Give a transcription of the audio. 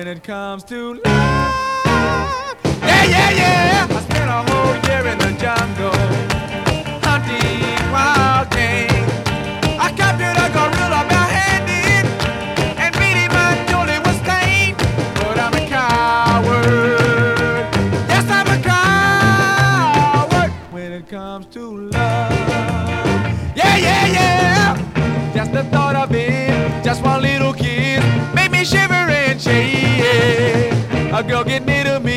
when it comes to love. Yeah, yeah, yeah. I spent a whole year in the jungle hunting wild game. I captured a gorilla barehanded and beat him until it was tame. But I'm a coward. Yes, I'm a coward when it comes to love. Yeah, yeah, yeah. Just the thought of it, just one little kiss, made me shiver and shake. A girl get near to me.